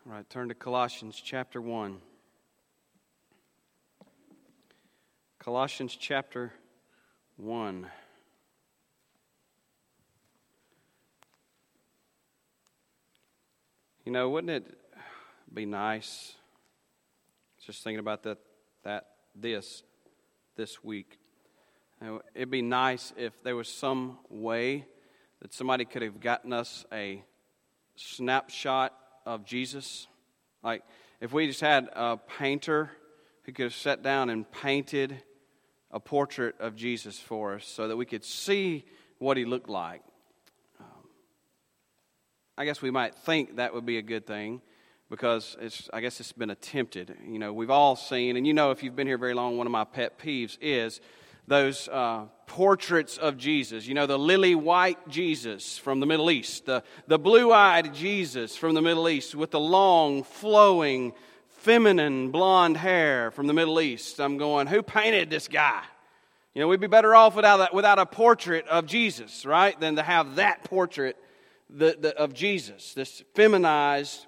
All right, turn to Colossians chapter 1. Colossians chapter 1. You know, wouldn't it be nice, just thinking about this week, it'd be nice if there was some way that somebody could have gotten us a snapshot of Jesus. Like, if we just had a painter who could have sat down and painted a portrait of Jesus for us so that we could see what he looked like. I guess we might think that would be a good thing because I guess it's been attempted. You know, we've all seen, and you know if you've been here very long, one of my pet peeves is those portraits of Jesus. You know, the lily-white Jesus from the Middle East, the blue-eyed Jesus from the Middle East with the long, flowing, feminine blonde hair from the Middle East. I'm going, who painted this guy? You know, we'd be better off without a portrait of Jesus, right, than to have that portrait of Jesus, this feminized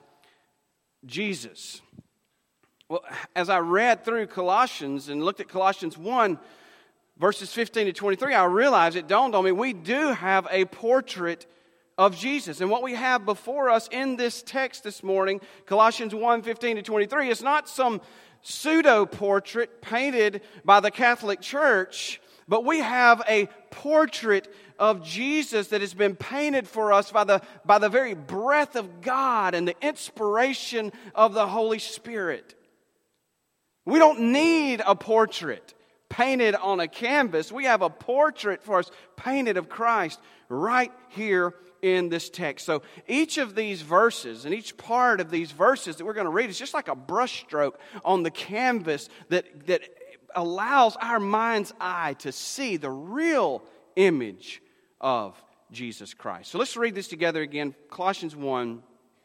Jesus. Well, as I read through Colossians and looked at Colossians 1, verses 15 to 23, I realized, it dawned on me, we do have a portrait of Jesus. And what we have before us in this text this morning, Colossians 1, 15 to 23, is not some pseudo-portrait painted by the Catholic Church, but we have a portrait of Jesus that has been painted for us by the very breath of God and the inspiration of the Holy Spirit. We don't need a portrait painted on a canvas. We have a portrait for us painted of Christ right here in this text. So each of these verses and each part of these verses that we're going to read is just like a brushstroke on the canvas that allows our mind's eye to see the real image of Jesus Christ. So let's read this together again. Colossians 1,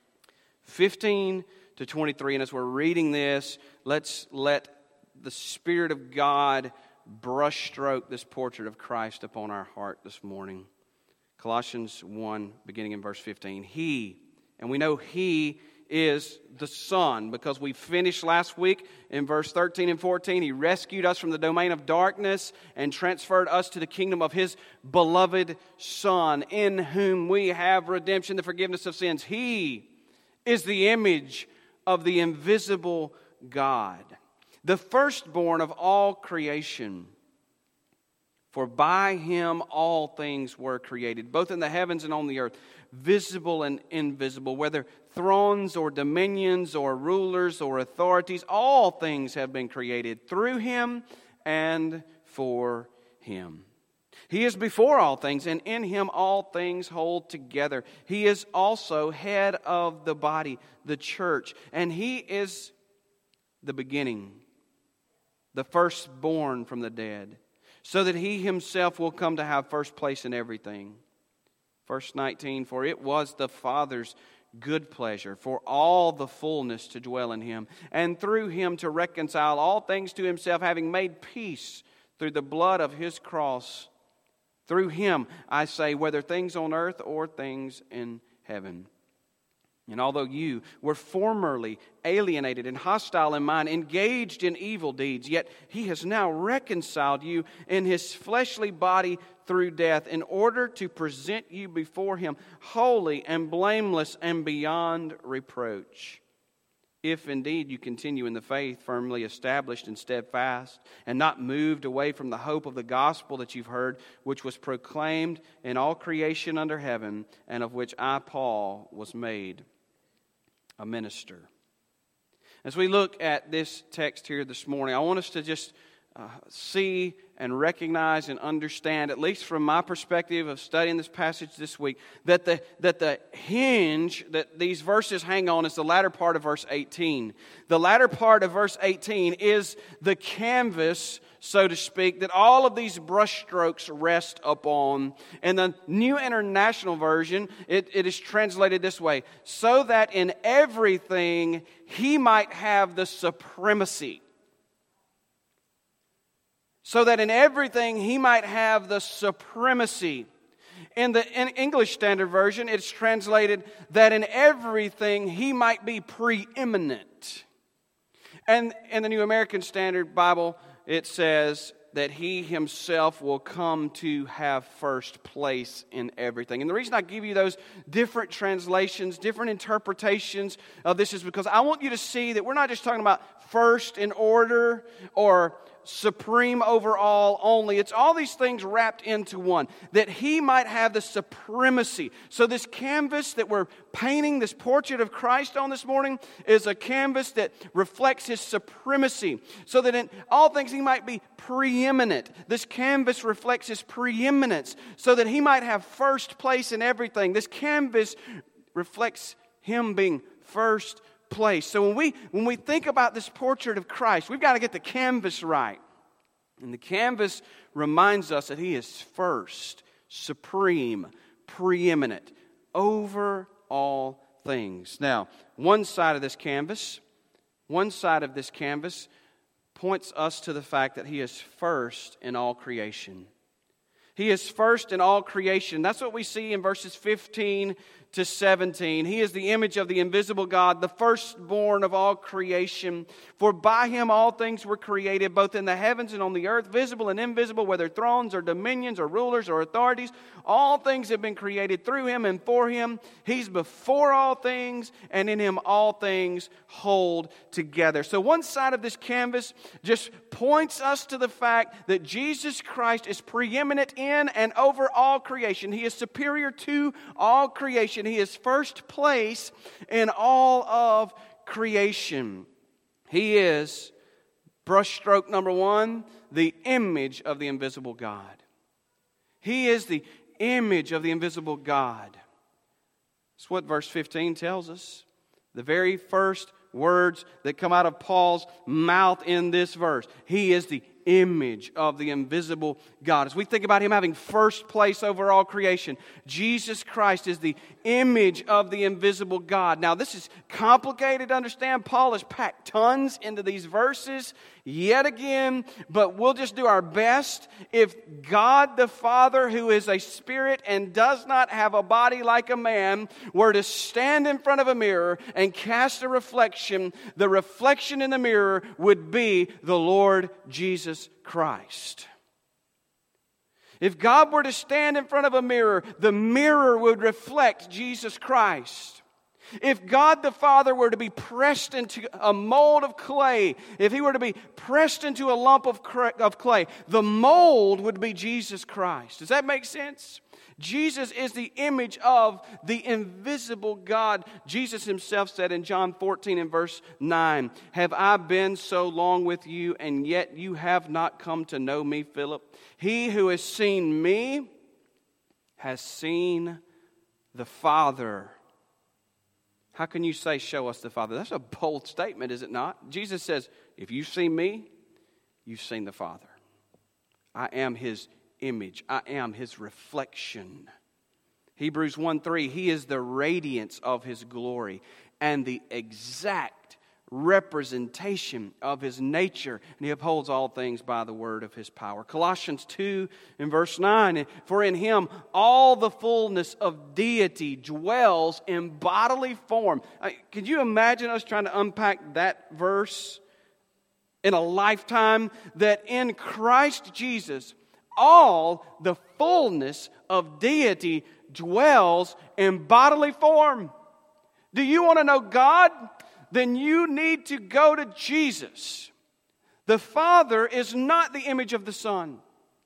15 to 23. And as we're reading this, let's let the Spirit of God brushstroke this portrait of Christ upon our heart this morning. Colossians 1, beginning in verse 15. He, and we know He is the Son, because we finished last week in verse 13 and 14. He rescued us from the domain of darkness and transferred us to the kingdom of His beloved Son, in whom we have redemption, the forgiveness of sins. He is the image of the invisible God, the firstborn of all creation. For by Him all things were created, both in the heavens and on the earth, visible and invisible, whether thrones or dominions or rulers or authorities, all things have been created through Him and for Him. He is before all things, and in Him all things hold together. He is also head of the body, the church, and He is the beginning, the firstborn from the dead, so that He Himself will come to have first place in everything. Verse 19, for it was the Father's good pleasure for all the fullness to dwell in Him, and through Him to reconcile all things to Himself, having made peace through the blood of His cross. Through Him, I say, whether things on earth or things in heaven. And although you were formerly alienated and hostile in mind, engaged in evil deeds, yet He has now reconciled you in His fleshly body through death, in order to present you before Him holy and blameless and beyond reproach. If indeed you continue in the faith, firmly established and steadfast, and not moved away from the hope of the gospel that you've heard, which was proclaimed in all creation under heaven, and of which I, Paul, was made a minister. As we look at this text here this morning, I want us to just see and recognize and understand, at least from my perspective of studying this passage this week, that the hinge that these verses hang on is the latter part of verse 18. The latter part of verse 18 is the canvas, so to speak, that all of these brushstrokes rest upon. In the New International Version, it is translated this way: so that in everything He might have the supremacy. So that in everything He might have the supremacy. In the English Standard Version, it's translated that in everything He might be preeminent. And in the New American Standard Bible, it says that He Himself will come to have first place in everything. And the reason I give you those different translations, different interpretations of this is because I want you to see that we're not just talking about first in order or supreme over all only. It's all these things wrapped into one. That He might have the supremacy. So this canvas that we're painting, this portrait of Christ on this morning, is a canvas that reflects His supremacy. So that in all things He might be preeminent. This canvas reflects His preeminence. So that He might have first place in everything. This canvas reflects Him being first place. So when we think about this portrait of Christ, we've got to get the canvas right. And the canvas reminds us that He is first, supreme, preeminent, over all things. Now, one side of this canvas points us to the fact that He is first in all creation. He is first in all creation. That's what we see in verses 15 to 17. He is the image of the invisible God, the firstborn of all creation. For by Him all things were created, both in the heavens and on the earth, visible and invisible, whether thrones or dominions or rulers or authorities. All things have been created through Him and for Him. He's before all things, and in Him all things hold together. So one side of this canvas just points us to the fact that Jesus Christ is preeminent in and over all creation. He is superior to all creation. He is first place in all of creation. He is, brushstroke number one, the image of the invisible God. He is the image of the invisible God. That's what verse 15 tells us. The very first words that come out of Paul's mouth in this verse. He is the image of the invisible God. As we think about Him having first place over all creation, Jesus Christ is the image of the invisible God. Now, this is complicated to understand. Paul has packed tons into these verses yet again, but we'll just do our best. If God the Father, who is a spirit and does not have a body like a man, were to stand in front of a mirror and cast a reflection, the reflection in the mirror would be the Lord Jesus Christ. If God were to stand in front of a mirror, the mirror would reflect Jesus Christ. If God the Father were to be pressed into a mold of clay, if He were to be pressed into a lump of clay, the mold would be Jesus Christ. Does that make sense? Jesus is the image of the invisible God. Jesus Himself said in John 14 and verse 9, "Have I been so long with you, and yet you have not come to know me, Philip? He who has seen me has seen the Father." How can you say, "Show us the Father"? That's a bold statement, is it not? Jesus says, if you've seen me, you've seen the Father. I am His image. I am His reflection. Hebrews 1:3, He is the radiance of His glory and the exact representation of His nature, and He upholds all things by the word of His power. Colossians 2 and verse 9, for in Him all the fullness of deity dwells in bodily form. Can you imagine us trying to unpack that verse in a lifetime? That in Christ Jesus, all the fullness of deity dwells in bodily form. Do you want to know God? Then you need to go to Jesus. The Father is not the image of the Son.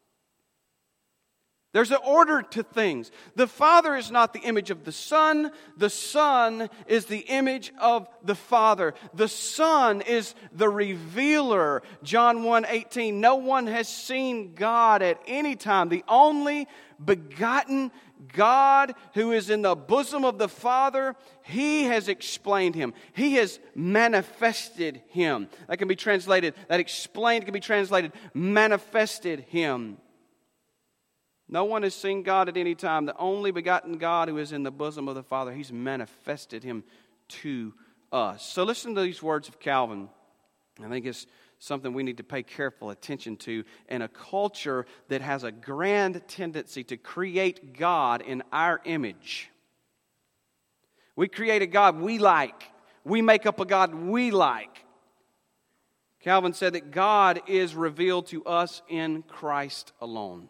There's an order to things. The Father is not the image of the Son. The Son is the image of the Father. The Son is the revealer. John 1:18, no one has seen God at any time. The only begotten God who is in the bosom of the Father, He has explained Him. He has manifested Him. That can be translated, that explained can be translated, manifested Him. No one has seen God at any time. The only begotten God who is in the bosom of the Father, He's manifested Him to us. So listen to these words of Calvin. I think it's something we need to pay careful attention to in a culture that has a grand tendency to create God in our image. We create a God we like. We make up a God we like. Calvin said that God is revealed to us in Christ alone.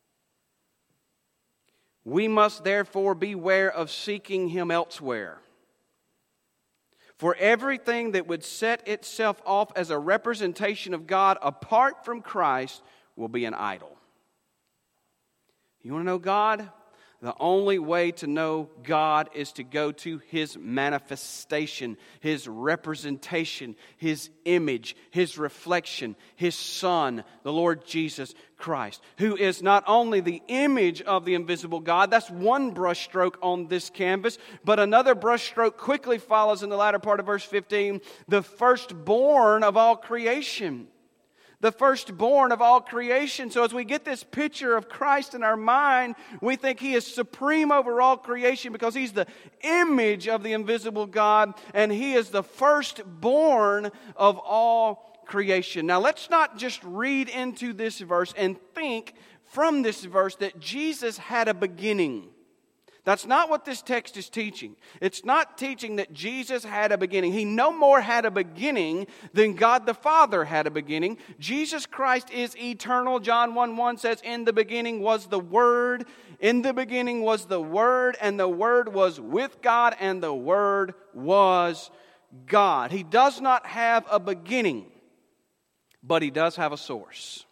We must therefore beware of seeking Him elsewhere. For everything that would set itself off as a representation of God apart from Christ will be an idol. You want to know God? The only way to know God is to go to His manifestation, His representation, His image, His reflection, His Son, the Lord Jesus Christ, who is not only the image of the invisible God, that's one brushstroke on this canvas, but another brushstroke quickly follows in the latter part of verse 15, the firstborn of all creation. The firstborn of all creation. So as we get this picture of Christ in our mind, we think He is supreme over all creation because He's the image of the invisible God and He is the firstborn of all creation. Now let's not just read into this verse and think from this verse that Jesus had a beginning. That's not what this text is teaching. It's not teaching that Jesus had a beginning. He no more had a beginning than God the Father had a beginning. Jesus Christ is eternal. John 1:1 says, "In the beginning was the Word. In the beginning was the Word, and the Word was with God, and the Word was God." He does not have a beginning, but He does have a source.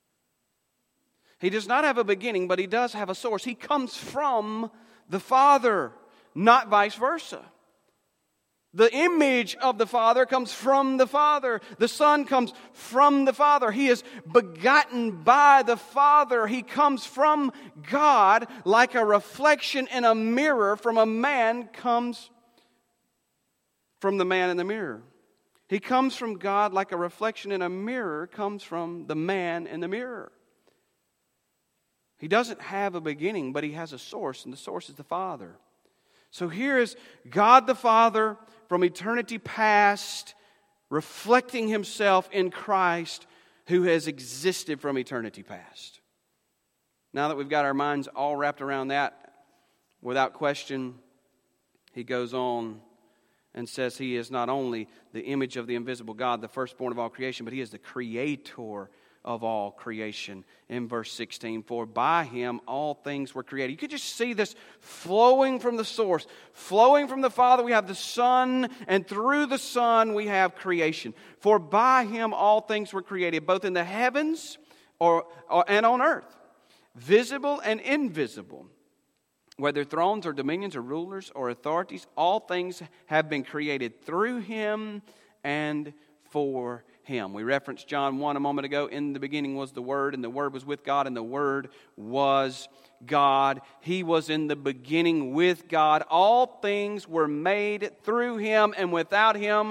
He does not have a beginning, but He does have a source. He comes from the Father, not vice versa. The image of the Father comes from the Father. The Son comes from the Father. He is begotten by the Father. He comes from God like a reflection in a mirror from a man comes from the man in the mirror. He comes from God like a reflection in a mirror comes from the man in the mirror. He doesn't have a beginning, but He has a source, and the source is the Father. So here is God the Father from eternity past, reflecting Himself in Christ, who has existed from eternity past. Now that we've got our minds all wrapped around that, without question, he goes on and says He is not only the image of the invisible God, the firstborn of all creation, but He is the creator of all creation. In verse 16, for by Him all things were created. You could just see this flowing from the source. Flowing from the Father, we have the Son, and through the Son we have creation. For by Him all things were created, both in the heavens and on earth, visible and invisible. Whether thrones or dominions or rulers or authorities, all things have been created through Him and for Him. We referenced John 1 a moment ago. In the beginning was the Word, and the Word was with God, and the Word was God. He was in the beginning with God. All things were made through Him, and without Him,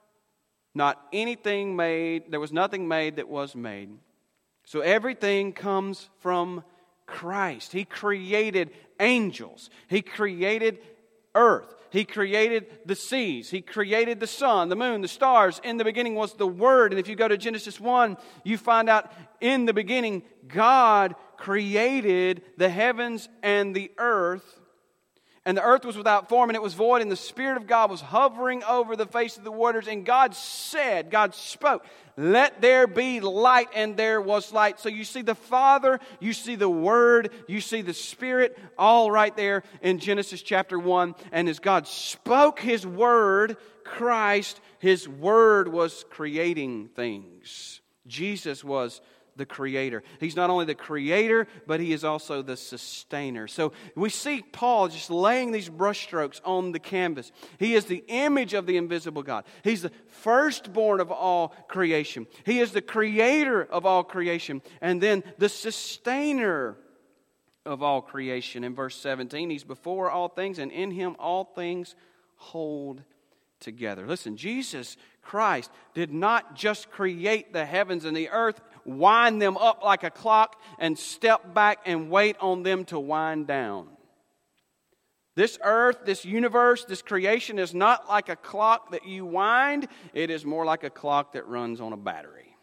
not anything made. There was nothing made that was made. So everything comes from Christ. He created angels. He created earth. He created the seas. He created the sun, the moon, the stars. In the beginning was the Word. And if you go to Genesis 1, you find out in the beginning, God created the heavens and the earth. And the earth was without form and it was void, and the Spirit of God was hovering over the face of the waters. And God said, God spoke, let there be light, and there was light. So you see the Father, you see the Word, you see the Spirit, all right there in Genesis chapter 1. And as God spoke His Word, Christ, His Word was creating things. Jesus was the Creator. He's not only the Creator, but He is also the Sustainer. So we see Paul just laying these brushstrokes on the canvas. He is the image of the invisible God. He's the firstborn of all creation. He is the Creator of all creation. And then the Sustainer of all creation. In verse 17, He's before all things, and in Him all things hold together. Listen, Jesus Christ did not just create the heavens and the earth, wind them up like a clock, and step back and wait on them to wind down. This earth, this universe, this creation is not like a clock that you wind. It is more like a clock that runs on a battery.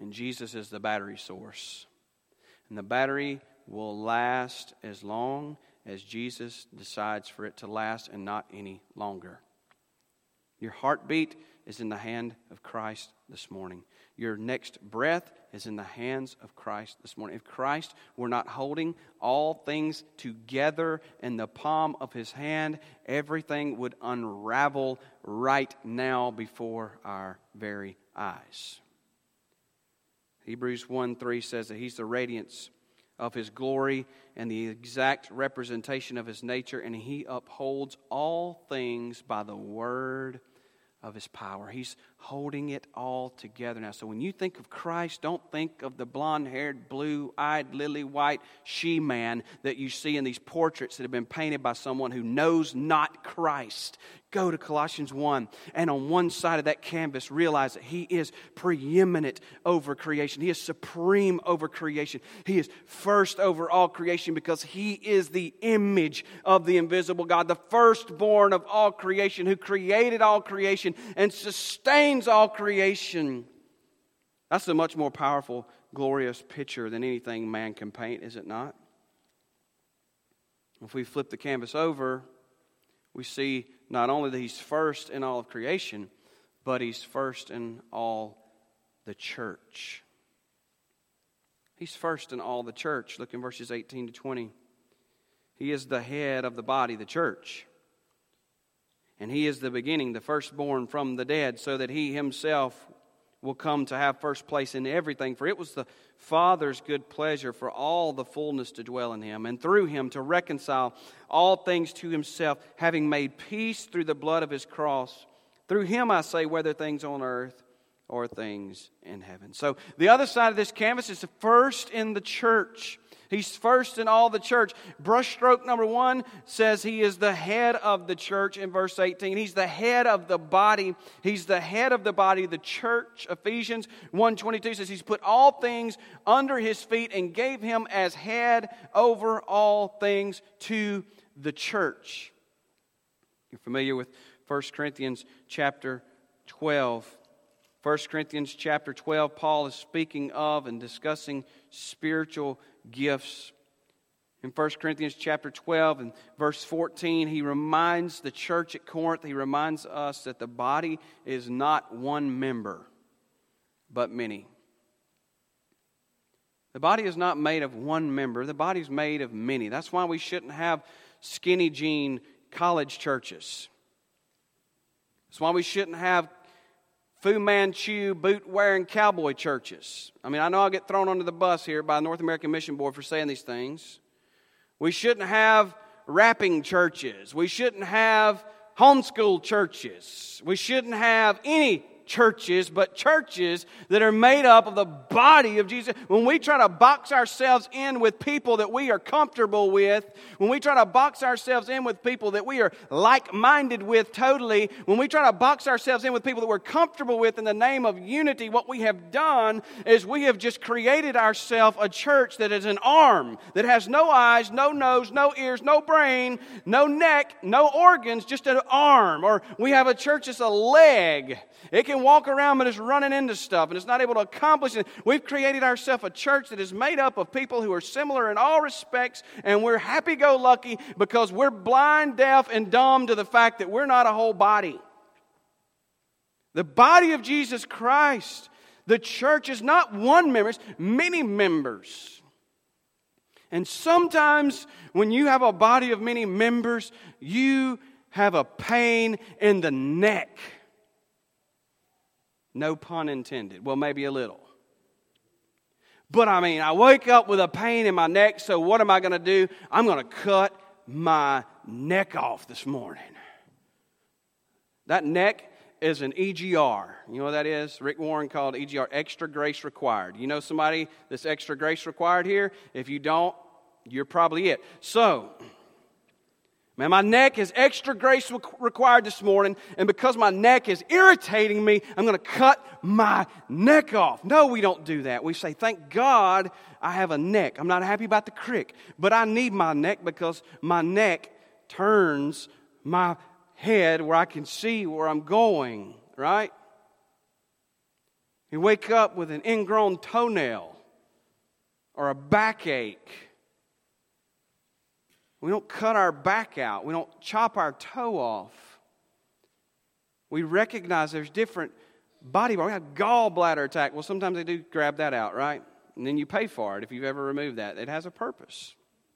And Jesus is the battery source. And the battery will last as long as Jesus decides for it to last and not any longer. Your heartbeat is in the hand of Christ this morning. Your next breath is in the hands of Christ this morning. If Christ were not holding all things together in the palm of His hand, everything would unravel right now before our very eyes. Hebrews 1:3 says that He's the radiance of His glory and the exact representation of His nature, and He upholds all things by the word of His power. He's holding it all together now. So when you think of Christ, don't think of the blonde-haired, blue-eyed, lily-white she-man that you see in these portraits that have been painted by someone who knows not Christ. Go to Colossians 1, and on one side of that canvas, realize that He is preeminent over creation. He is supreme over creation. He is first over all creation because He is the image of the invisible God, the firstborn of all creation, who created all creation and sustains all creation. That's a much more powerful, glorious picture than anything man can paint, is it not? If we flip the canvas over, we see not only that He's first in all of creation, but He's first in all the church. He's first in all the church. Look in verses 18 to 20. He is the head of the body, the church. And He is the beginning, the firstborn from the dead, so that He Himself will come to have first place in everything. For it was the Father's good pleasure for all the fullness to dwell in Him, and through Him to reconcile all things to Himself, having made peace through the blood of His cross. Through Him, I say, whether things on earth or things in heaven. So the other side of this canvas is the first in the church. He's first in all the church. Brushstroke number 1 says He is the head of the church in verse 18. He's the head of the body. He's the head of the body, the church. Ephesians 1:22 says He's put all things under His feet and gave Him as head over all things to the church. You're familiar with 1 Corinthians chapter 12. 1 Corinthians chapter 12, Paul is speaking of and discussing spiritual gifts. In 1 Corinthians chapter 12 and verse 14, he reminds the church at Corinth, he reminds us that the body is not one member, but many. The body is not made of one member, the body is made of many. That's why we shouldn't have skinny jean college churches. That's why we shouldn't have Fu Manchu, boot-wearing cowboy churches. I mean, I know I'll get thrown under the bus here by North American Mission Board for saying these things. We shouldn't have rapping churches. We shouldn't have homeschool churches. We shouldn't have any churches, but churches that are made up of the body of Jesus. When we try to box ourselves in with people that we are comfortable with, when we try to box ourselves in with people that we are like-minded with totally, when we try to box ourselves in with people that we're comfortable with in the name of unity, what we have done is we have just created ourselves a church that is an arm, that has no eyes, no nose, no ears, no brain, no neck, no organs, just an arm. Or we have a church that's a leg. It can walk around but it's running into stuff and it's not able to accomplish it. We've created ourselves a church that is made up of people who are similar in all respects, and we're happy-go-lucky because we're blind, deaf, and dumb to the fact that we're not a whole body. The body of Jesus Christ, the church, is not one member, it's many members. And sometimes when you have a body of many members, you have a pain in the neck. No pun intended. Well, maybe a little. But I wake up with a pain in my neck, so what am I going to do? I'm going to cut my neck off this morning. That neck is an EGR. You know what that is? Rick Warren called EGR, extra grace required. You know somebody that's extra grace required here? If you don't, you're probably it. So, man, my neck is extra grace required this morning, and because my neck is irritating me, I'm going to cut my neck off. No, we don't do that. We say, thank God I have a neck. I'm not happy about the crick, but I need my neck because my neck turns my head where I can see where I'm going, right? You wake up with an ingrown toenail or a backache. We don't cut our back out. We don't chop our toe off. We recognize there's different body parts. We have gallbladder attack. Well, sometimes they do grab that out, right? And then you pay for it if you've ever removed that. It has a purpose.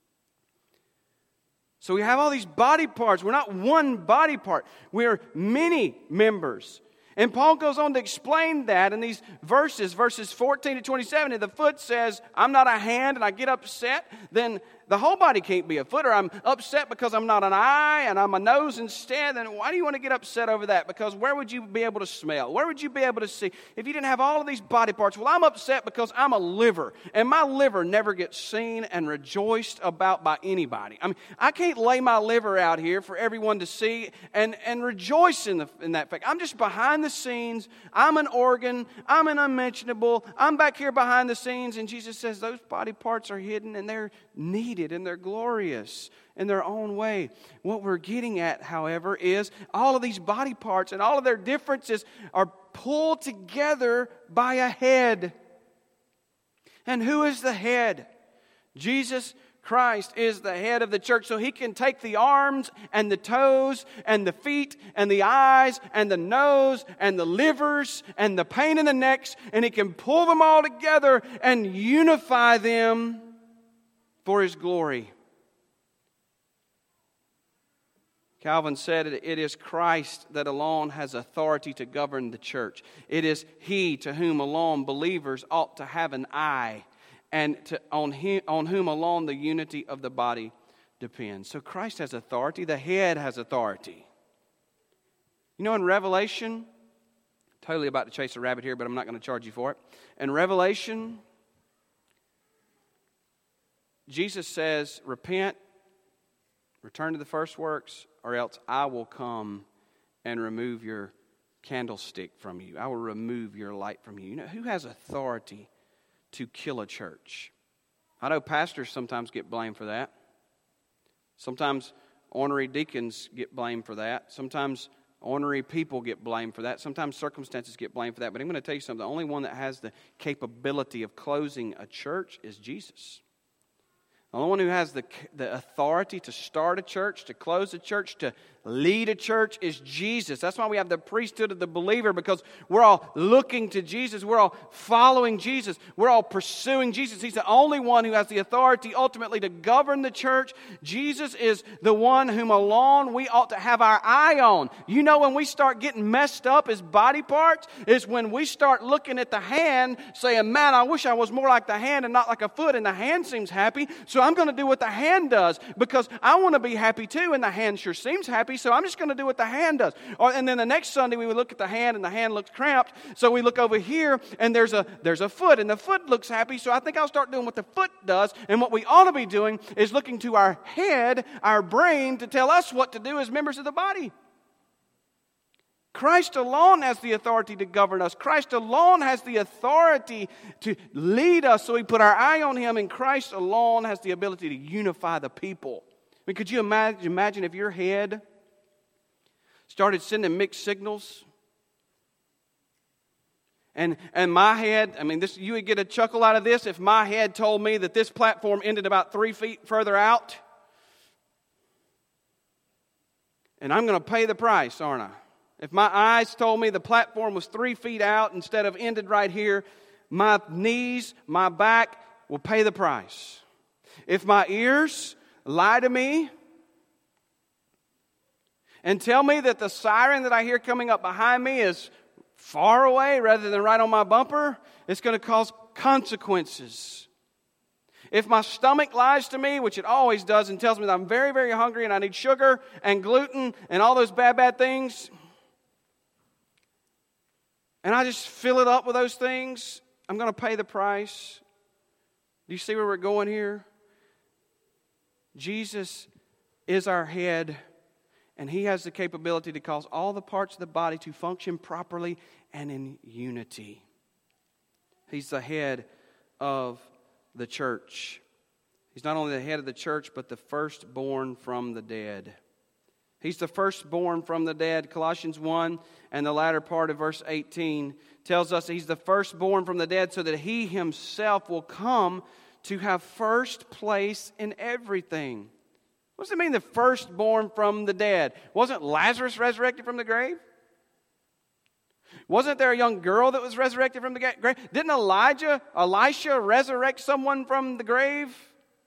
So we have all these body parts. We're not one body part. We're many members. And Paul goes on to explain that in these verses 14 to 27. If the foot says, I'm not a hand, and I get upset, then the whole body can't be a foot. Or I'm upset because I'm not an eye and I'm a nose instead. Then why do you want to get upset over that? Because where would you be able to smell? Where would you be able to see if you didn't have all of these body parts? Well, I'm upset because I'm a liver. And my liver never gets seen and rejoiced about by anybody. I mean, I can't lay my liver out here for everyone to see and rejoice in that fact. I'm just behind the scenes. I'm an organ. I'm an unmentionable. I'm back here behind the scenes. And Jesus says those body parts are hidden and they're needed and they're glorious in their own way. What we're getting at, however, is all of these body parts and all of their differences are pulled together by a head. And who is the head? Jesus Christ is the head of the church, so He can take the arms and the toes and the feet and the eyes and the nose and the livers and the pain in the necks, and He can pull them all together and unify them for His glory. Calvin said it is Christ that alone has authority to govern the church. It is He to whom alone believers ought to have an eye, and on whom alone the unity of the body depends. So Christ has authority. The head has authority. You know, in Revelation, totally about to chase a rabbit here, but I'm not going to charge you for it. In Revelation, Jesus says, repent, return to the first works, or else I will come and remove your candlestick from you. I will remove your light from you. You know, who has authority to kill a church? I know pastors sometimes get blamed for that. Sometimes ornery deacons get blamed for that. Sometimes ornery people get blamed for that. Sometimes circumstances get blamed for that. But I'm going to tell you something. The only one that has the capability of closing a church is Jesus. The only one who has the authority to start a church, to close a church, to lead a church is Jesus. That's why we have the priesthood of the believer, because we're all looking to Jesus. We're all following Jesus. We're all pursuing Jesus. He's the only one who has the authority ultimately to govern the church. Jesus is the one whom alone we ought to have our eye on. You know, when we start getting messed up as body parts, is when we start looking at the hand saying, man, I wish I was more like the hand and not like a foot, and the hand seems happy, so I'm going to do what the hand does because I want to be happy too, and the hand sure seems happy, so I'm just going to do what the hand does. And then the next Sunday we would look at the hand, and the hand looks cramped, so we look over here, and there's a foot, and the foot looks happy, so I think I'll start doing what the foot does. And what we ought to be doing is looking to our head, our brain, to tell us what to do as members of the body. Christ alone has the authority to govern us. Christ alone has the authority to lead us, so we put our eye on Him, and Christ alone has the ability to unify the people. I mean, could you imagine if your head started sending mixed signals? And my head, I mean, you would get a chuckle out of this if my head told me that this platform ended about 3 feet further out. And I'm going to pay the price, aren't I? If my eyes told me the platform was 3 feet out instead of ended right here, my knees, my back will pay the price. If my ears lie to me and tell me that the siren that I hear coming up behind me is far away rather than right on my bumper, it's going to cause consequences. If my stomach lies to me, which it always does, and tells me that I'm very, very hungry and I need sugar and gluten and all those bad things, and I just fill it up with those things, I'm going to pay the price. Do you see where we're going here? Jesus is our head, and He has the capability to cause all the parts of the body to function properly and in unity. He's the head of the church. He's not only the head of the church, but the firstborn from the dead. He's the firstborn from the dead. Colossians 1 and the latter part of verse 18 tells us that He's the firstborn from the dead so that He Himself will come to have first place in everything. What does it mean, the firstborn from the dead? Wasn't Lazarus resurrected from the grave? Wasn't there a young girl that was resurrected from the grave? Didn't Elisha resurrect someone from the grave?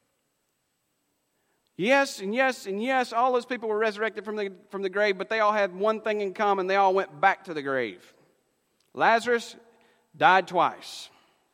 Yes, and yes, and yes, all those people were resurrected from the grave, but they all had one thing in common. They all went back to the grave. Lazarus died twice.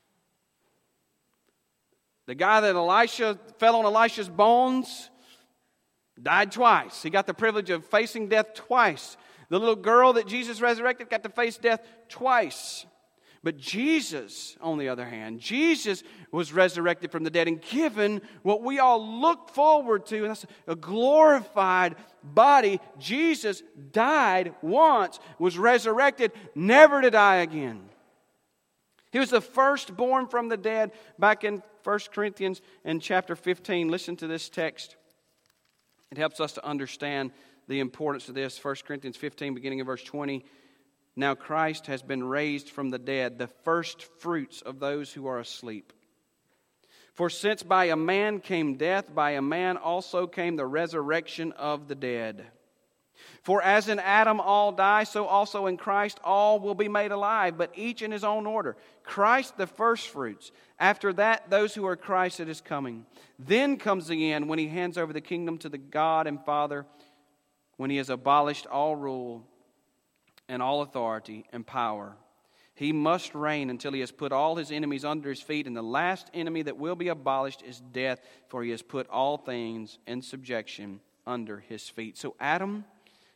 The guy that Elisha fell on Elisha's bones died twice. He got the privilege of facing death twice. The little girl that Jesus resurrected got to face death twice. But Jesus, on the other hand, Jesus was resurrected from the dead and given what we all look forward to, and that's a glorified body. Jesus died once, was resurrected, never to die again. He was the firstborn from the dead. Back in 1 Corinthians in chapter 15, listen to this text. It helps us to understand the importance of this. 1 Corinthians 15, beginning in verse 20. Now Christ has been raised from the dead, the first fruits of those who are asleep. For since by a man came death, by a man also came the resurrection of the dead. For as in Adam all die, so also in Christ all will be made alive, but each in his own order. Christ the firstfruits. After that, those who are Christ at His coming. Then comes the end, when He hands over the kingdom to the God and Father, when He has abolished all rule and all authority and power. He must reign until He has put all His enemies under His feet, and the last enemy that will be abolished is death, for He has put all things in subjection under His feet. So Adam,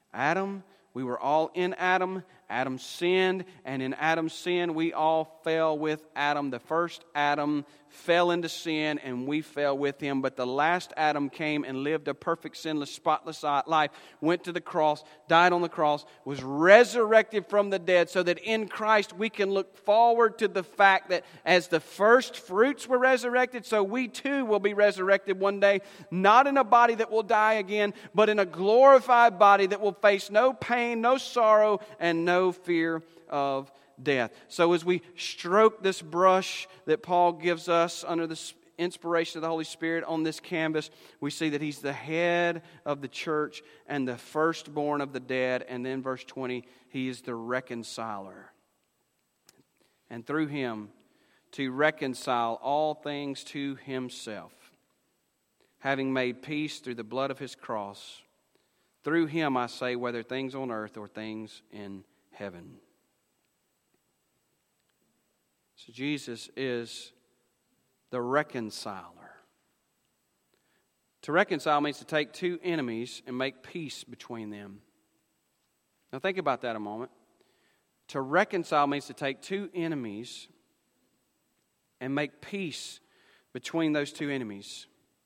we were all in Adam. Adam sinned, and in Adam's sin, we all fell with Adam. The first Adam fell into sin, and we fell with him. But the last Adam came and lived a perfect, sinless, spotless life, went to the cross, died on the cross, was resurrected from the dead, so that in Christ we can look forward to the fact that as the first fruits were resurrected, so we too will be resurrected one day, not in a body that will die again, but in a glorified body that will face no pain, no sorrow, and no fear of death. So as we stroke this brush that Paul gives us under the inspiration of the Holy Spirit on this canvas, we see that He's the head of the church and the firstborn of the dead. And then verse 20, He is the reconciler. And through Him to reconcile all things to Himself, having made peace through the blood of His cross. Through Him, I say, whether things on earth or things in heaven. So Jesus is the reconciler. To reconcile means to take two enemies and make peace between them. Now think about that a moment. To reconcile means to take two enemies and make peace between those two enemies.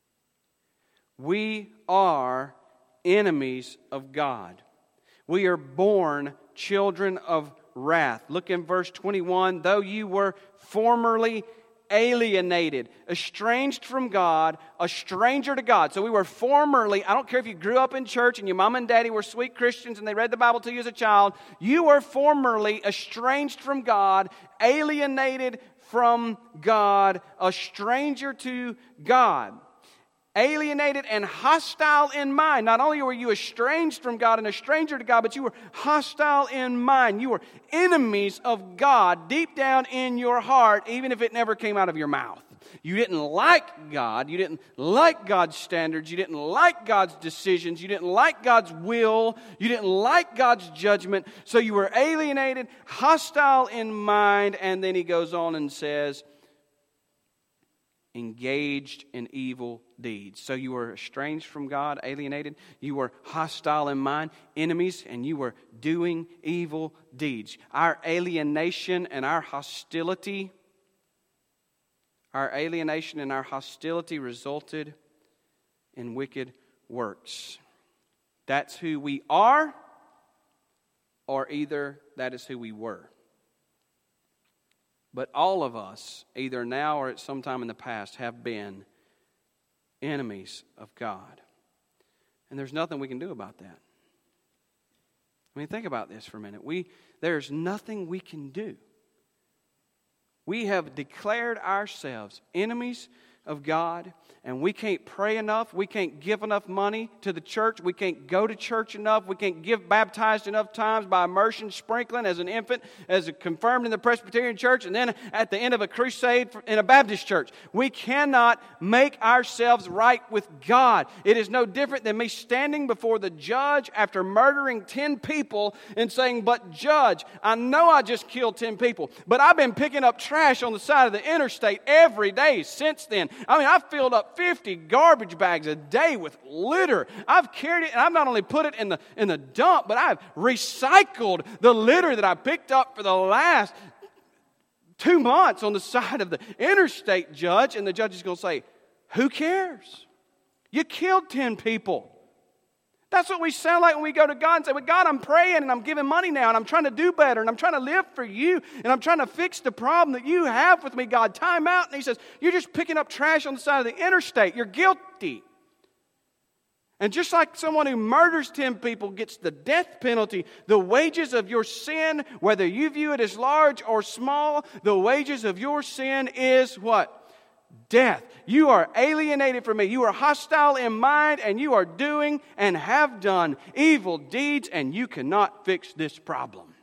We are enemies of God. We are born children of wrath. Look in verse 21. Though you were formerly alienated, estranged from God, a stranger to God. So we were formerly, I don't care if you grew up in church and your mom and daddy were sweet Christians and they read the Bible to you as a child, you were formerly estranged from God, alienated from God, a stranger to God. Alienated and hostile in mind. Not only were you estranged from God and a stranger to God, but you were hostile in mind. You were enemies of God deep down in your heart, even if it never came out of your mouth. You didn't like God. You didn't like God's standards. You didn't like God's decisions. You didn't like God's will. You didn't like God's judgment. So you were alienated, hostile in mind. And then he goes on and says, engaged in evil deeds. So you were estranged from God, alienated. You were hostile in mind, enemies, and you were doing evil deeds. Our alienation and our hostility resulted in wicked works. That's who we are, or either that is who we were. But all of us, either now or at some time in the past, have been enemies of God. And there's nothing we can do about that. I mean, think about this for a minute. There's nothing we can do. We have declared ourselves enemies of God, and we can't pray enough. We can't give enough money to the church. We can't go to church enough. We can't give baptized enough times by immersion, sprinkling as an infant, as confirmed in the Presbyterian church, and then at the end of a crusade in a Baptist church. We cannot make ourselves right with God. It is no different than me standing before the judge after murdering 10 people and saying, "But judge, I know I just killed 10 people, but I've been picking up trash on the side of the interstate every day since then. I mean, I've filled up 50 garbage bags a day with litter. I've carried it, and I've not only put it in the dump, but I've recycled the litter that I picked up for the last 2 months on the side of the interstate, judge." And the judge is going to say, "Who cares? You killed 10 people." That's what we sound like when we go to God and say, "Well, God, I'm praying and I'm giving money now and I'm trying to do better and I'm trying to live for you and I'm trying to fix the problem that you have with me, God. Time out." And He says, "You're just picking up trash on the side of the interstate. You're guilty." And just like someone who murders 10 people gets the death penalty, the wages of your sin, whether you view it as large or small, the wages of your sin is what? Death. You are alienated from me. You are hostile in mind, and you are doing and have done evil deeds, and you cannot fix this problem.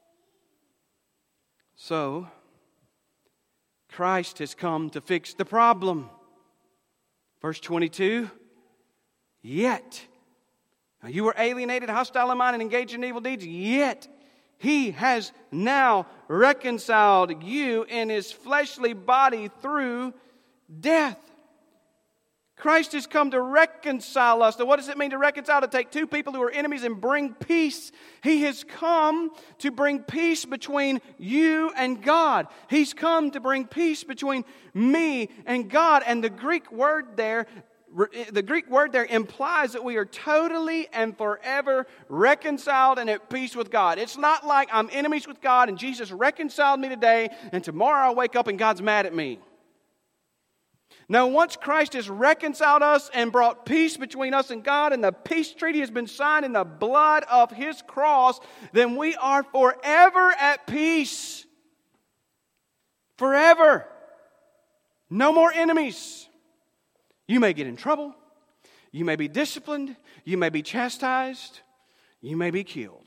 So, Christ has come to fix the problem. Verse 22, yet. Now, you were alienated, hostile in mind, and engaged in evil deeds, yet He has now reconciled you in His fleshly body through death. Christ has come to reconcile us. Now, what does it mean to reconcile? To take two people who are enemies and bring peace. He has come to bring peace between you and God. He's come to bring peace between me and God. And the Greek word there implies that we are totally and forever reconciled and at peace with God. It's not like I'm enemies with God and Jesus reconciled me today and tomorrow I wake up and God's mad at me. Now, once Christ has reconciled us and brought peace between us and God, and the peace treaty has been signed in the blood of His cross, then we are forever at peace. Forever. No more enemies. You may get in trouble. You may be disciplined. You may be chastised. You may be killed.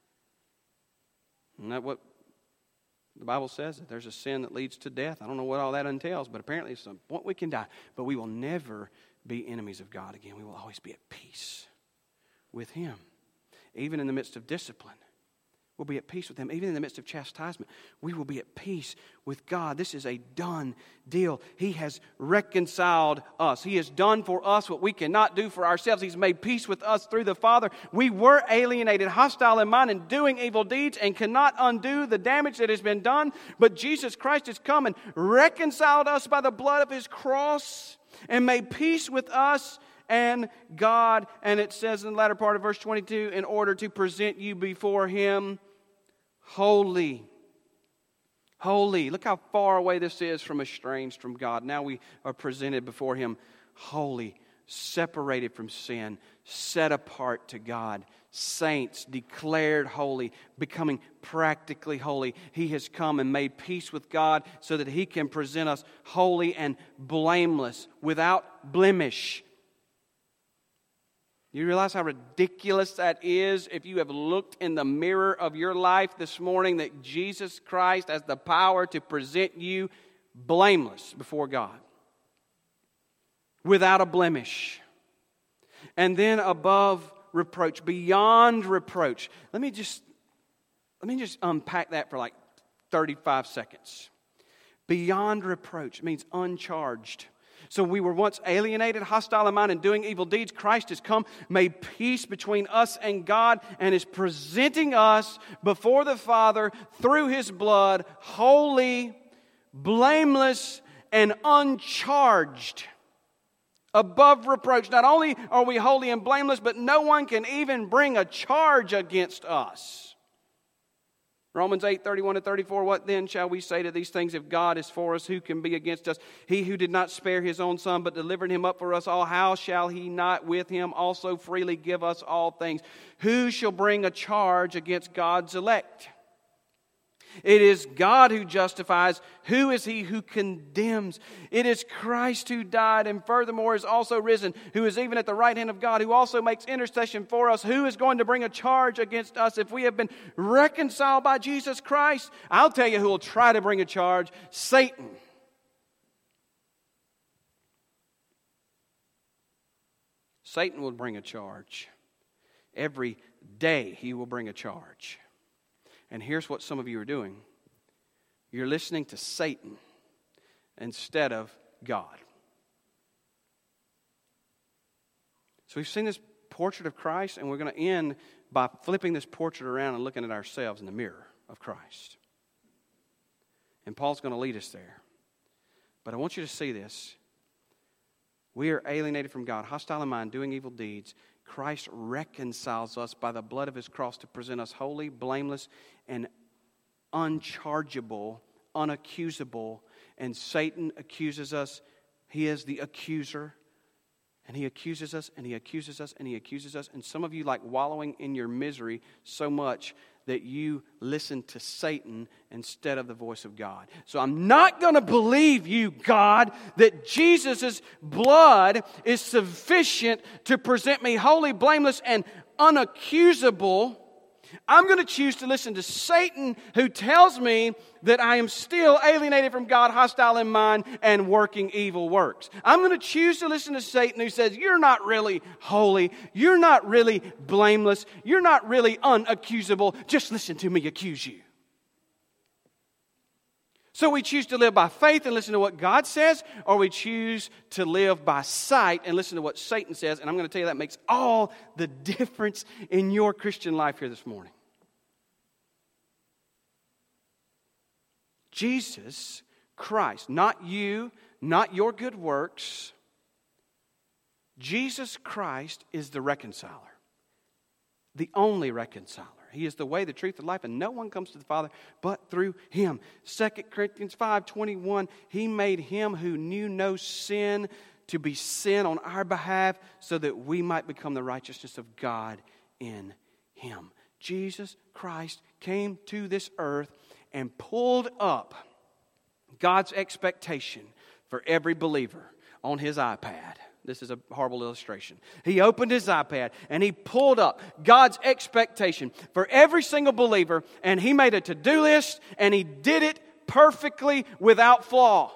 Isn't that what the Bible says? That there's a sin that leads to death. I don't know what all that entails, but apparently at some point we can die. But we will never be enemies of God again. We will always be at peace with Him. Even in the midst of discipline, we'll be at peace with Him. Even in the midst of chastisement, we will be at peace with God. This is a done deal. He has reconciled us. He has done for us what we cannot do for ourselves. He's made peace with us through the Father. We were alienated, hostile in mind, and doing evil deeds and cannot undo the damage that has been done. But Jesus Christ has come and reconciled us by the blood of His cross and made peace with us and God. And it says in the latter part of verse 22, in order to present you before Him holy. Holy. Look how far away this is from estranged from God. Now we are presented before Him holy, separated from sin, set apart to God. Saints, declared holy, becoming practically holy. He has come and made peace with God so that He can present us holy and blameless, without blemish. You realize how ridiculous that is if you have looked in the mirror of your life this morning that Jesus Christ has the power to present you blameless before God, without a blemish, and then above reproach, beyond reproach. Let me just unpack that for like 35 seconds. Beyond reproach means uncharged. So we were once alienated, hostile in mind, and doing evil deeds. Christ has come, made peace between us and God, and is presenting us before the Father through His blood, holy, blameless, and uncharged. Above reproach. Not only are we holy and blameless, but no one can even bring a charge against us. Romans 8:31-34, what then shall we say to these things? If God is for us, who can be against us? He who did not spare his own Son, but delivered him up for us all, how shall he not with him also freely give us all things? Who shall bring a charge against God's elect? It is God who justifies. Who is he who condemns? It is Christ who died and furthermore is also risen, who is even at the right hand of God, who also makes intercession for us. Who is going to bring a charge against us if we have been reconciled by Jesus Christ? I'll tell you who will try to bring a charge: Satan. Satan will bring a charge. Every day he will bring a charge. And here's what some of you are doing. You're listening to Satan instead of God. So we've seen this portrait of Christ, and we're going to end by flipping this portrait around and looking at ourselves in the mirror of Christ. And Paul's going to lead us there. But I want you to see this. We are alienated from God, hostile in mind, doing evil deeds. Christ reconciles us by the blood of his cross to present us holy, blameless, and unchargeable, unaccusable. And Satan accuses us. He is the accuser. And he accuses us, and he accuses us, and he accuses us. And some of you like wallowing in your misery so much that you listen to Satan instead of the voice of God. So I'm not going to believe you, God, that Jesus' blood is sufficient to present me holy, blameless, and unaccusable. I'm going to choose to listen to Satan, who tells me that I am still alienated from God, hostile in mind, and working evil works. I'm going to choose to listen to Satan, who says, you're not really holy, you're not really blameless, you're not really unaccusable. Just listen to me accuse you. So we choose to live by faith and listen to what God says, or we choose to live by sight and listen to what Satan says. And I'm going to tell you that makes all the difference in your Christian life here this morning. Jesus Christ, not you, not your good works. Jesus Christ is the reconciler, the only reconciler. He is the way, the truth, the life, and no one comes to the Father but through Him. 2 Corinthians 5:21, He made Him who knew no sin to be sin on our behalf so that we might become the righteousness of God in Him. Jesus Christ came to this earth and pulled up God's expectation for every believer on His iPad. This is a horrible illustration. He opened his iPad and he pulled up God's expectation for every single believer, and he made a to-do list, and he did it perfectly without flaw.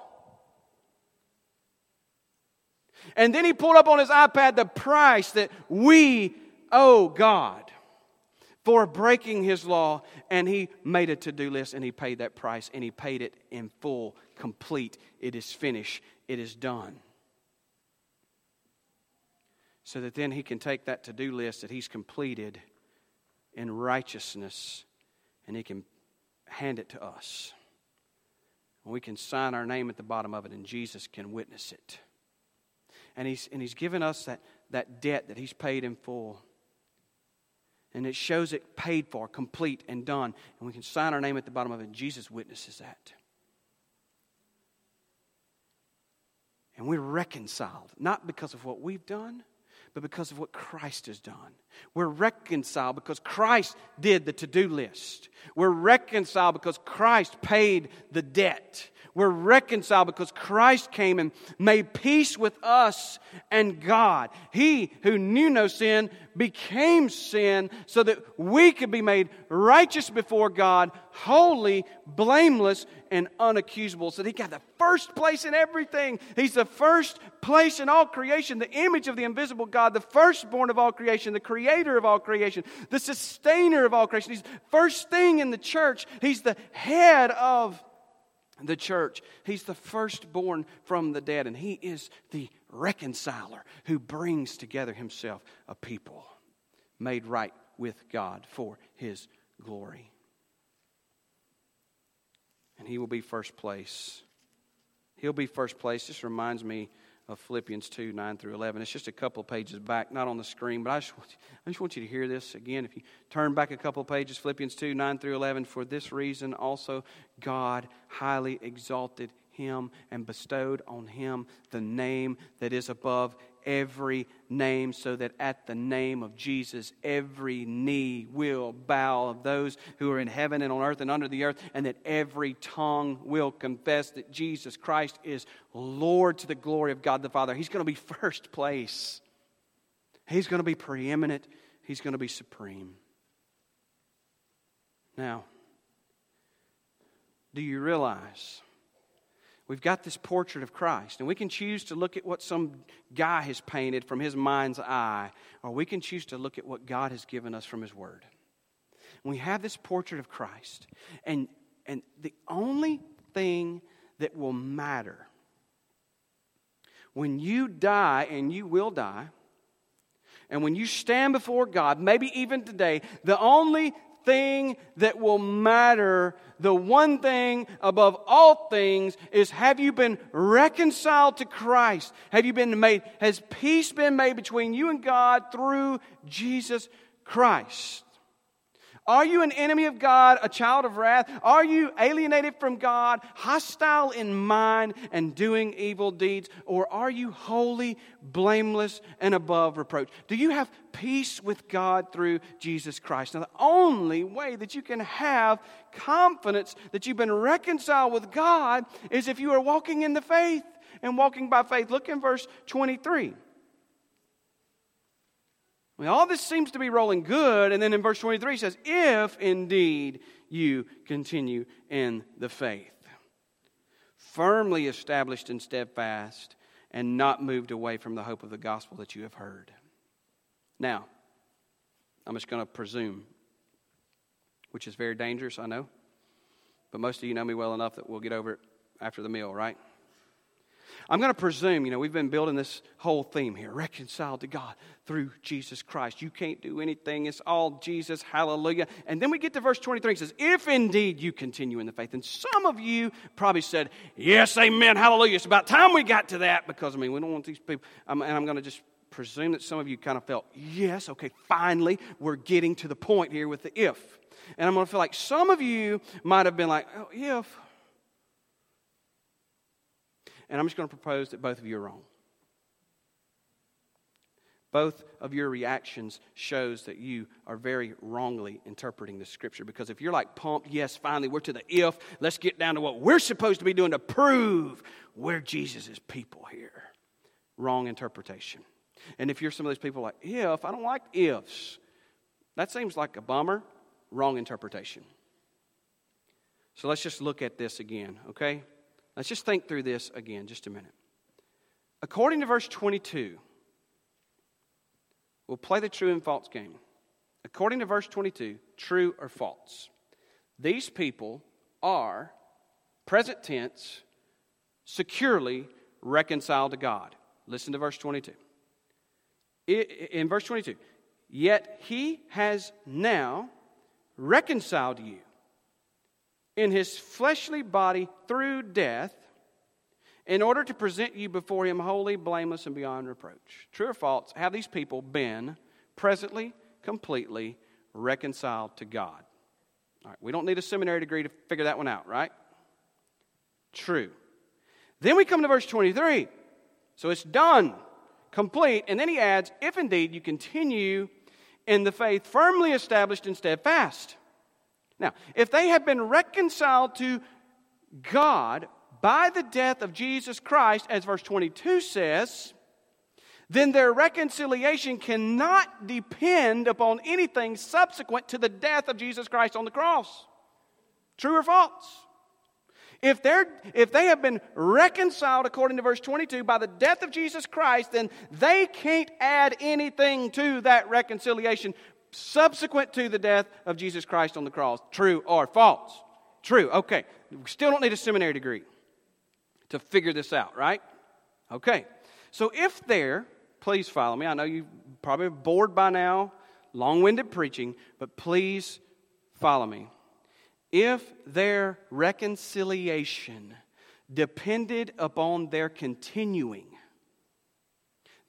And then he pulled up on his iPad the price that we owe God for breaking His law, and He made a to-do list, and He paid that price, and He paid it in full, complete. It is finished. It is done. So that then He can take that to-do list that He's completed in righteousness, and He can hand it to us. And we can sign our name at the bottom of it, and Jesus can witness it. And He's given us that debt that He's paid in full. And it shows it paid for, complete, and done. And we can sign our name at the bottom of it, and Jesus witnesses that. And we're reconciled, not because of what we've done, but because of what Christ has done. We're reconciled because Christ did the to-do list. We're reconciled because Christ paid the debt. We're reconciled because Christ came and made peace with us and God. He who knew no sin became sin so that we could be made righteous before God, holy, blameless, and unaccusable. So He got the first place in everything. He's the first place in all creation, the image of the invisible God, the firstborn of all creation, the creator of all creation, the sustainer of all creation. He's the first thing in the church. He's the head of the church. He's the firstborn from the dead, and He is the reconciler who brings together Himself a people made right with God for His glory. And He will be first place. He'll be first place. This reminds me of Philippians 2, 9 through 11. It's just a couple of pages back, not on the screen, but I just want you to hear this again. If you turn back a couple of pages, Philippians 2, 9 through 11, for this reason also God highly exalted him and bestowed on him the name that is above every name, so that at the name of Jesus every knee will bow, of those who are in heaven and on earth and under the earth, and that every tongue will confess that Jesus Christ is Lord, to the glory of God the Father. He's going to be first place. He's going to be preeminent. He's going to be supreme. Now, do you realize we've got this portrait of Christ, and we can choose to look at what some guy has painted from his mind's eye, or we can choose to look at what God has given us from His Word. We have this portrait of Christ, and the only thing that will matter when you die, and you will die, and when you stand before God, maybe even today, the only thing that will matter, the one thing above all things, is have you been reconciled to Christ? Has peace been made between you and God through Jesus Christ? Are you an enemy of God, a child of wrath? Are you alienated from God, hostile in mind, and doing evil deeds? Or are you holy, blameless, and above reproach? Do you have peace with God through Jesus Christ? Now, the only way that you can have confidence that you've been reconciled with God is if you are walking in the faith and walking by faith. Look in verse 23. All this seems to be rolling good, and then in verse 23 it says, if indeed you continue in the faith, firmly established and steadfast, and not moved away from the hope of the gospel that you have heard. Now, I'm just going to presume, which is very dangerous, I know, but most of you know me well enough that we'll get over it after the meal, right? I'm going to presume, we've been building this whole theme here, reconciled to God through Jesus Christ. You can't do anything. It's all Jesus, hallelujah. And then we get to verse 23. It says, if indeed you continue in the faith. And some of you probably said, yes, amen, hallelujah. It's about time we got to that, because, we don't want these people. And I'm going to just presume that some of you kind of felt, yes, okay, finally, we're getting to the point here with the if. And I'm going to feel like some of you might have been like, oh, if. And I'm just going to propose that both of you are wrong. Both of your reactions shows that you are very wrongly interpreting the Scripture. Because if you're like pumped, yes, finally, we're to the if, let's get down to what we're supposed to be doing to prove we're Jesus' people here. Wrong interpretation. And if you're some of those people like, if, I don't like ifs. That seems like a bummer. Wrong interpretation. So let's just look at this again, okay? Let's just think through this again, just a minute. According to verse 22, we'll play the true and false game. According to verse 22, true or false? These people are, present tense, securely reconciled to God. Listen to verse 22. In verse 22, yet He has now reconciled you in His fleshly body through death, in order to present you before Him holy, blameless, and beyond reproach. True or false, have these people been presently, completely reconciled to God? All right, we don't need a seminary degree to figure that one out, right? True. Then we come to verse 23. So it's done, complete, and then he adds, if indeed you continue in the faith firmly established and steadfast. Now, if they have been reconciled to God by the death of Jesus Christ, as verse 22 says, then their reconciliation cannot depend upon anything subsequent to the death of Jesus Christ on the cross. True or false? If they have been reconciled according to verse 22 by the death of Jesus Christ, then they can't add anything to that reconciliation subsequent to the death of Jesus Christ on the cross. True or false? True. Okay. We still don't need a seminary degree to figure this out, right? Okay. So if there, please follow me. I know you probably are bored by now, long-winded preaching, but please follow me. If their reconciliation depended upon their continuing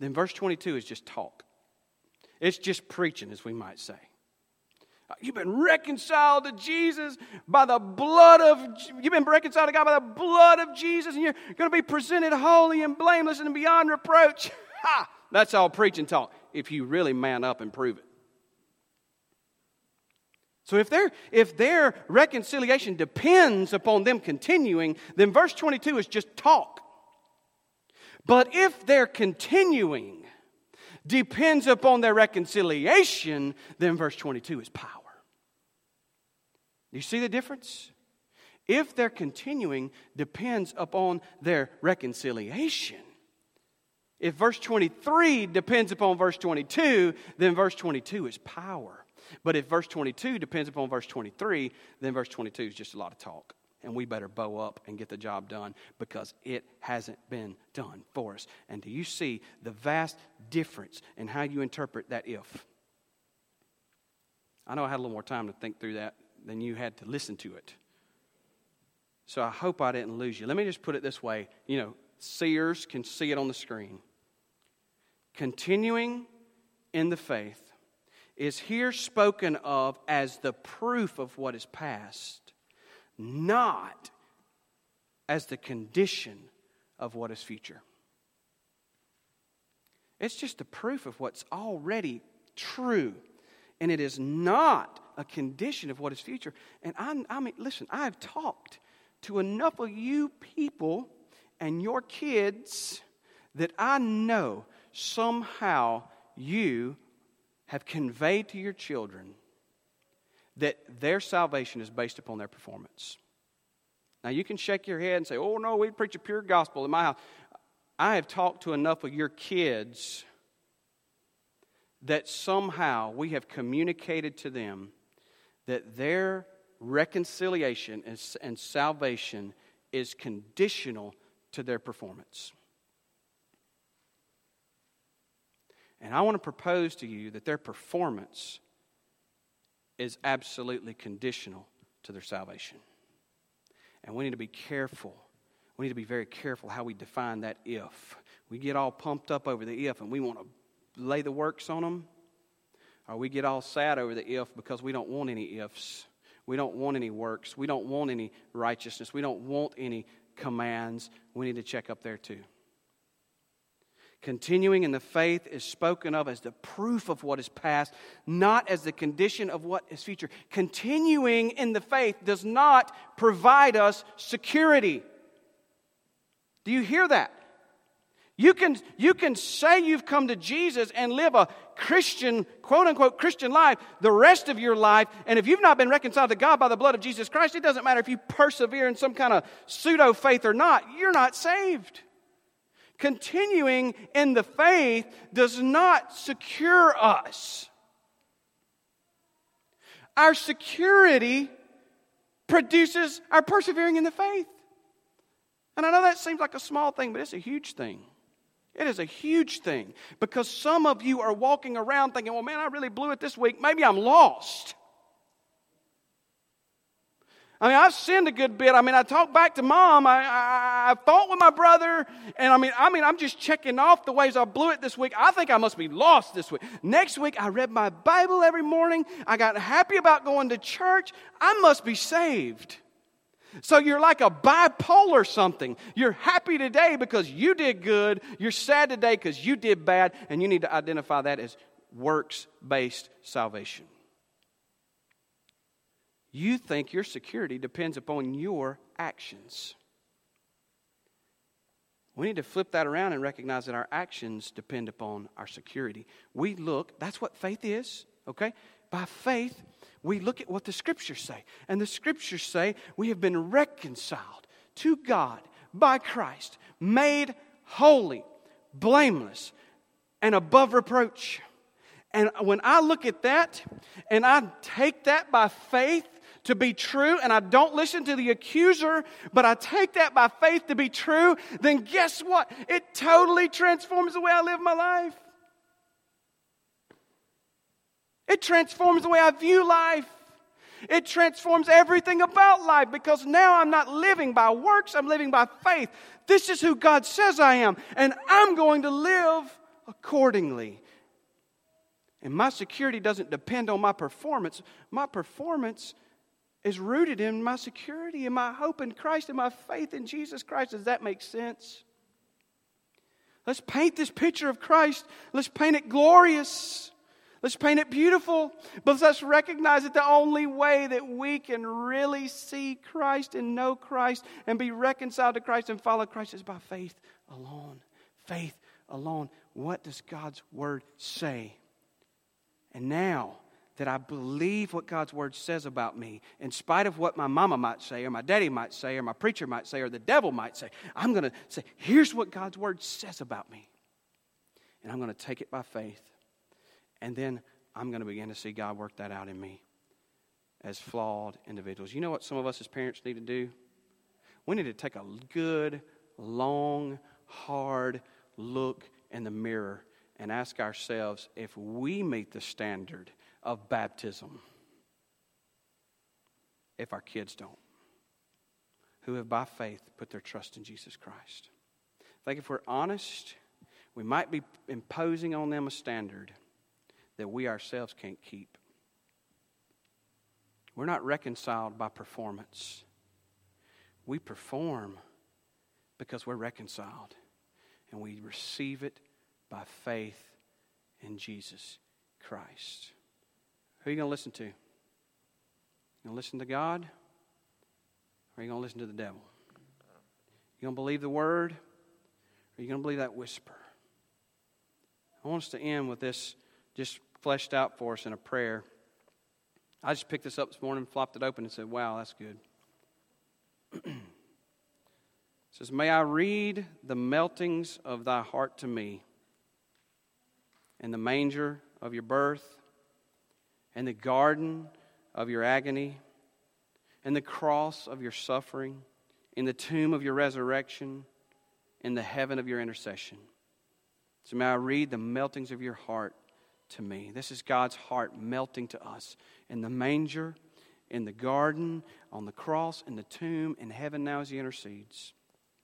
then verse 22 is just talk. It's just preaching, as we might say. You've been reconciled to Jesus by the blood of, you've been reconciled to God by the blood of Jesus, and you're going to be presented holy and blameless and beyond reproach. Ha! That's all preaching talk, if you really man up and prove it. So if their reconciliation depends upon them continuing, then verse 22 is just talk. But if their continuing depends upon their reconciliation, then verse 22 is power. You see the difference? If their continuing depends upon their reconciliation, if verse 23 depends upon verse 22, then verse 22 is power. But if verse 22 depends upon verse 23, then verse 22 is just a lot of talk. And we better bow up and get the job done because it hasn't been done for us. And do you see the vast difference in how you interpret that if? I know I had a little more time to think through that than you had to listen to it. So I hope I didn't lose you. Let me just put it this way. Seers can see it on the screen. Continuing in the faith is here spoken of as the proof of what is past, not as the condition of what is future. It's just the proof of what's already true, and it is not a condition of what is future. And I mean, listen, I've talked to enough of you people and your kids that I know somehow you have conveyed to your children that their salvation is based upon their performance. Now, you can shake your head and say, oh, no, we preach a pure gospel in my house. I have talked to enough of your kids that somehow we have communicated to them that their reconciliation and salvation is conditional to their performance. And I want to propose to you that their performance is absolutely conditional to their salvation. And we need to be careful. We need to be very careful how we define that if. We get all pumped up over the if and we want to lay the works on them. Or we get all sad over the if because we don't want any ifs. We don't want any works. We don't want any righteousness. We don't want any commands. We need to check up there too. Continuing in the faith is spoken of as the proof of what is past, not as the condition of what is future. Continuing in the faith does not provide us security. Do you hear that? You can say you've come to Jesus and live a Christian, quote-unquote Christian life the rest of your life, and if you've not been reconciled to God by the blood of Jesus Christ, it doesn't matter if you persevere in some kind of pseudo-faith or not, you're not saved. Continuing in the faith does not secure us. Our security produces our persevering in the faith. And I know that seems like a small thing, but it's a huge thing. It is a huge thing because some of you are walking around thinking, well, man, I really blew it this week. Maybe I'm lost. I mean, I've sinned a good bit. I mean, I talked back to Mom. I fought with my brother. And I mean, I'm just checking off the ways I blew it this week. I think I must be lost this week. Next week, I read my Bible every morning. I got happy about going to church. I must be saved. So you're like a bipolar something. You're happy today because you did good. You're sad today because you did bad. And you need to identify that as works-based salvation. You think your security depends upon your actions. We need to flip that around and recognize that our actions depend upon our security. We look, that's what faith is, okay? By faith, we look at what the Scriptures say. And the Scriptures say we have been reconciled to God by Christ, made holy, blameless, and above reproach. And when I look at that, and I take that by faith to be true, and I don't listen to the accuser, but I take that by faith to be true, then guess what? It totally transforms the way I live my life. It transforms the way I view life. It transforms everything about life because now I'm not living by works, I'm living by faith. This is who God says I am, and I'm going to live accordingly. And my security doesn't depend on my performance. My performance is rooted in my security and my hope in Christ and my faith in Jesus Christ. Does that make sense? Let's paint this picture of Christ. Let's paint it glorious. Let's paint it beautiful. But let's recognize that the only way that we can really see Christ and know Christ and be reconciled to Christ and follow Christ is by faith alone. Faith alone. What does God's Word say? And now that I believe what God's Word says about me, in spite of what my mama might say, or my daddy might say, or my preacher might say, or the devil might say, I'm going to say, here's what God's Word says about me. And I'm going to take it by faith. And then I'm going to begin to see God work that out in me as flawed individuals. You know what some of us as parents need to do? We need to take a good, long, hard look in the mirror and ask ourselves if we meet the standard of baptism, if our kids don't, who have by faith put their trust in Jesus Christ. I think if we're honest, we might be imposing on them a standard that we ourselves can't keep. We're not reconciled by performance. We perform because we're reconciled, and we receive it by faith in Jesus Christ. Who are you going to listen to? You going to listen to God? Or are you going to listen to the devil? You going to believe the Word? Or are you going to believe that whisper? I want us to end with this just fleshed out for us in a prayer. I just picked this up this morning, flopped it open, and said, wow, that's good. It says, may I read the meltings of thy heart to me, in the manger of your birth, in the garden of your agony, in the cross of your suffering, in the tomb of your resurrection, in the heaven of your intercession. So may I read the meltings of your heart to me. This is God's heart melting to us in the manger, in the garden, on the cross, in the tomb, in heaven now as He intercedes.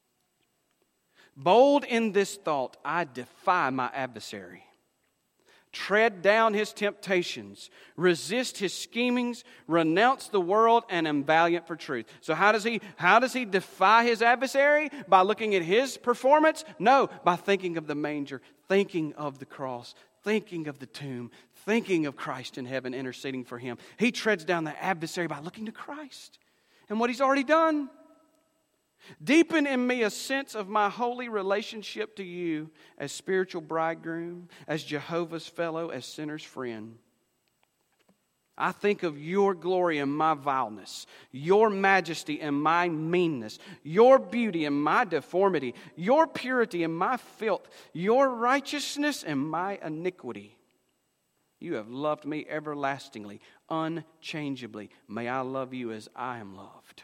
Bold in this thought, I defy my adversary. Tread down his temptations, resist his schemings, renounce the world, and am valiant for truth. So how does he defy his adversary? By looking at his performance? No, by thinking of the manger, thinking of the cross, thinking of the tomb, thinking of Christ in heaven interceding for him. He treads down the adversary by looking to Christ and what He's already done. Deepen in me a sense of my holy relationship to You as spiritual bridegroom, as Jehovah's fellow, as sinner's friend. I think of Your glory in my vileness, Your majesty in my meanness, Your beauty in my deformity, Your purity in my filth, Your righteousness in my iniquity. You have loved me everlastingly, unchangeably. May I love You as I am loved.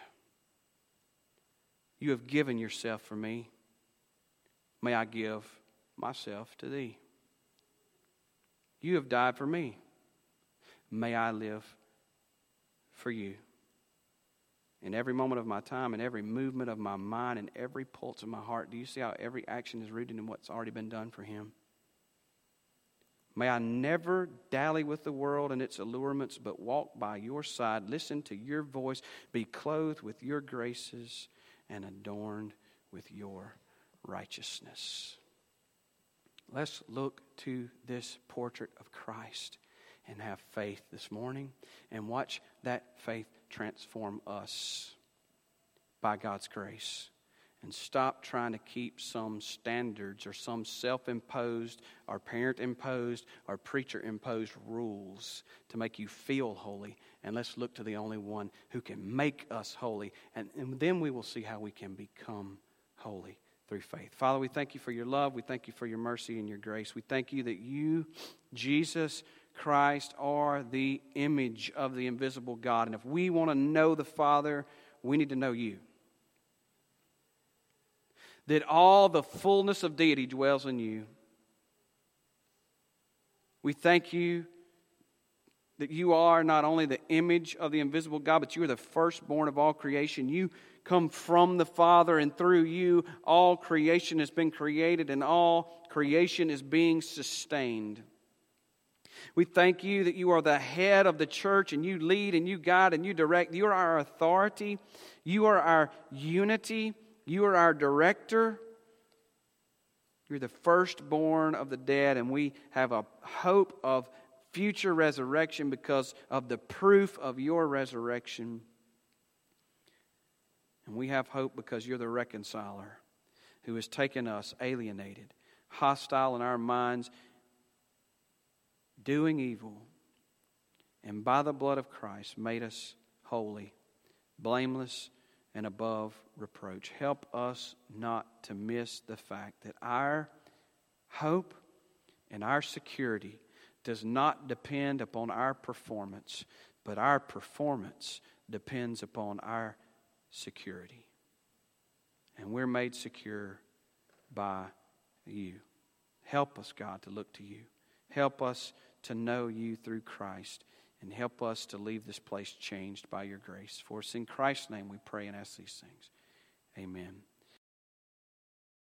You have given Yourself for me. May I give myself to Thee. You have died for me. May I live for You. In every moment of my time, in every movement of my mind, in every pulse of my heart, do you see how every action is rooted in what's already been done for Him? May I never dally with the world and its allurements, but walk by Your side, listen to Your voice, be clothed with Your graces, and adorned with Your righteousness. Let's look to this portrait of Christ and have faith this morning and watch that faith transform us by God's grace. And stop trying to keep some standards or some self-imposed or parent-imposed or preacher-imposed rules to make you feel holy. And let's look to the only one who can make us holy. And then we will see how we can become holy through faith. Father, we thank You for Your love. We thank You for Your mercy and Your grace. We thank You that You, Jesus Christ, are the image of the invisible God. And if we want to know the Father, we need to know You. That all the fullness of deity dwells in You. We thank You that You are not only the image of the invisible God, but You are the firstborn of all creation. You come from the Father, and through You all creation has been created, and all creation is being sustained. We thank you that you are the head of the church, and you lead and you guide and you direct. You are our authority. You are our unity. You are our director. You're the firstborn of the dead, and we have a hope of future resurrection because of the proof of your resurrection. And we have hope because you're the reconciler who has taken us alienated, hostile in our minds, doing evil, and by the blood of Christ made us holy, blameless, and above reproach. Help us not to miss the fact that our hope and our security does not depend upon our performance, but our performance depends upon our security. And we're made secure by you. Help us, God, to look to you. Help us to know you through Christ, and help us to leave this place changed by your grace. For it's in Christ's name we pray and ask these things. Amen.